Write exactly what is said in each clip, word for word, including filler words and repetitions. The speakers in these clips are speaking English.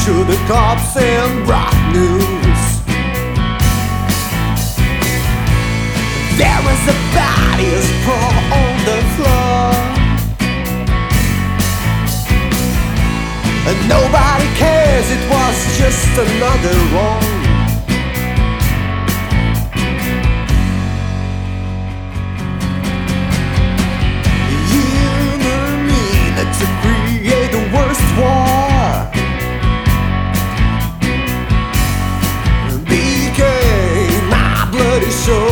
to the cops and brought news. There was a body sprawled on the floor, and nobody cares, it was just another wrong. To create the worst war, became my bloody show.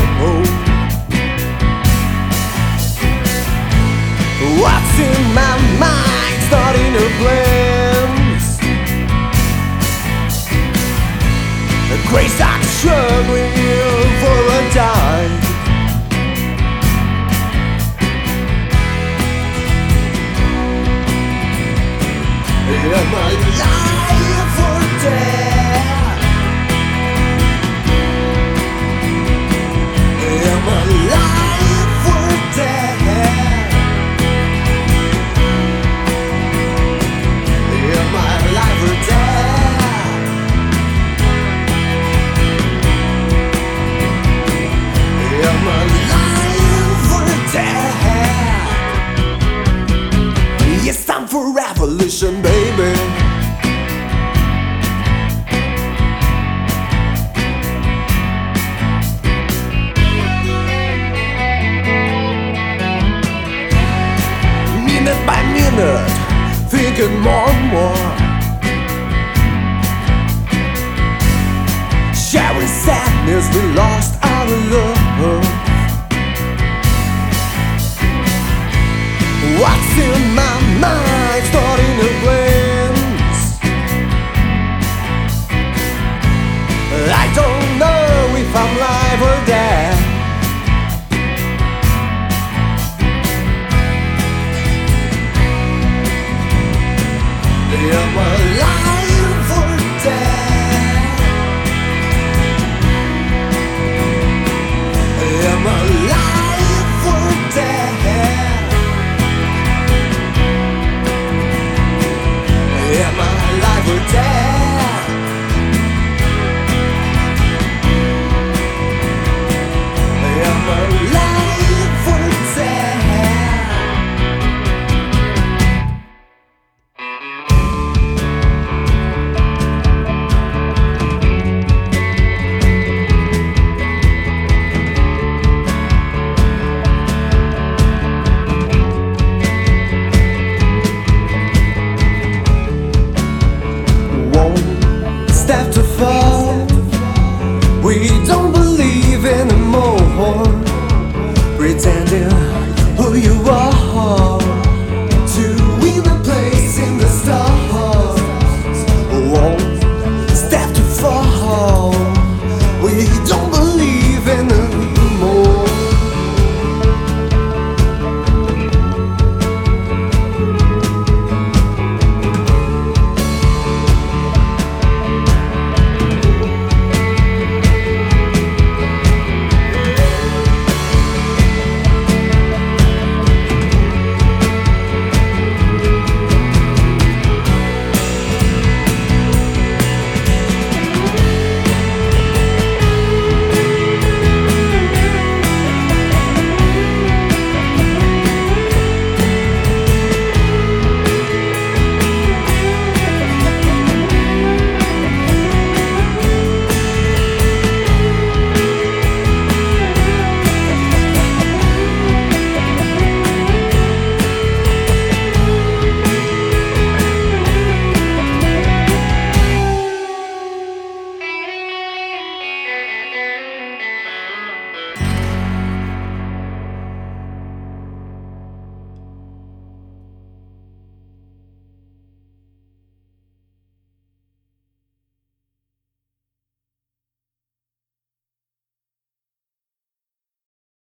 What's in my mind, starting her plans. A gray sock struggling for a dime. Am I alive or dead? Am I alive or dead? Am I alive or dead? Am I alive or dead? It's time for revolution, baby. Minute by minute, thinking more and more, sharing sadness, we lost our love.